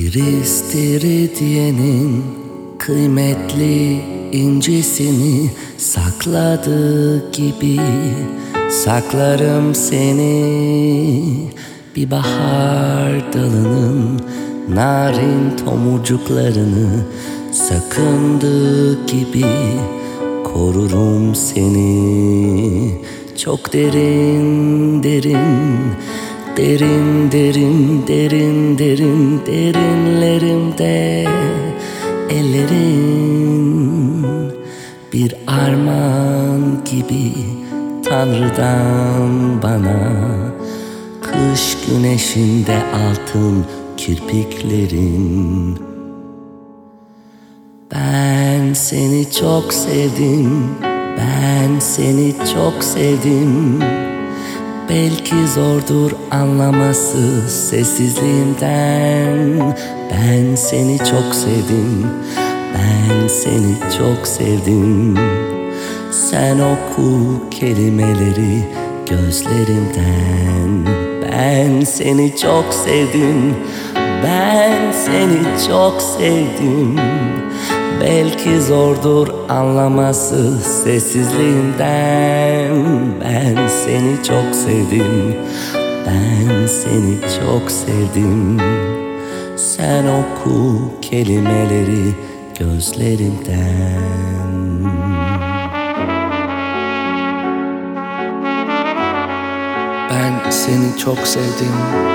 Bir istiridyenin kıymetli incisini sakladığı gibi saklarım seni. Bir bahar dalının narin tomurcuklarını sakındığı gibi korurum seni. Çok derin derin, derin derin derin derin derinlerimde ellerin bir armağan gibi Tanrı'dan bana. Kış güneşinde altın kirpiklerin. Ben seni çok sevdim, ben seni çok sevdim. Belki zordur anlaması sessizliğimden. Ben seni çok sevdim, ben seni çok sevdim. Sen oku kelimeleri gözlerimden. Ben seni çok sevdim, ben seni çok sevdim. Belki zordur anlaması sessizliğinden. Ben seni çok sevdim, ben seni çok sevdim. Sen oku kelimeleri gözlerimden. Ben seni çok sevdim.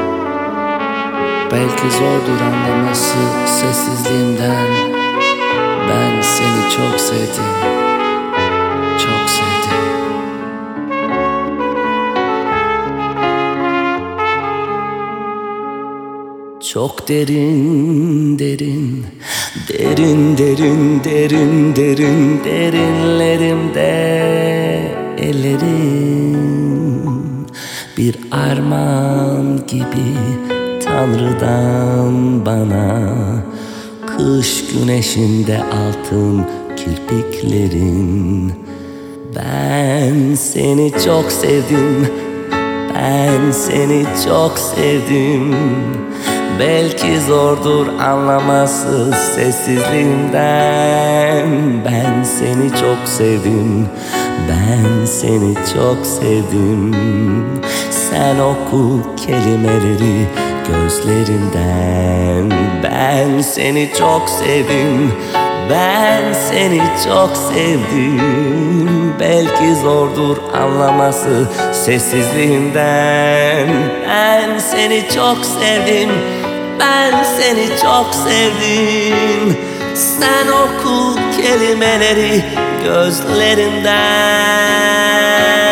Belki zordur anlaması sessizliğimden. Ben seni çok sevdim, çok sevdim. Çok derin derin, derin derin derin derin derinlerimde ellerin bir armağan gibi Tanrı'dan bana. Kış güneşinde altın kirpiklerin. Ben seni çok sevdim, ben seni çok sevdim. Belki zordur anlaması sessizliğimden. Ben seni çok sevdim, ben seni çok sevdim. Sen oku kelimeleri gözlerinden. Ben seni çok sevdim, ben seni çok sevdim. Belki zordur anlaması sessizliğinden. Ben seni çok sevdim, ben seni çok sevdim. Sen oku kelimeleri gözlerinden.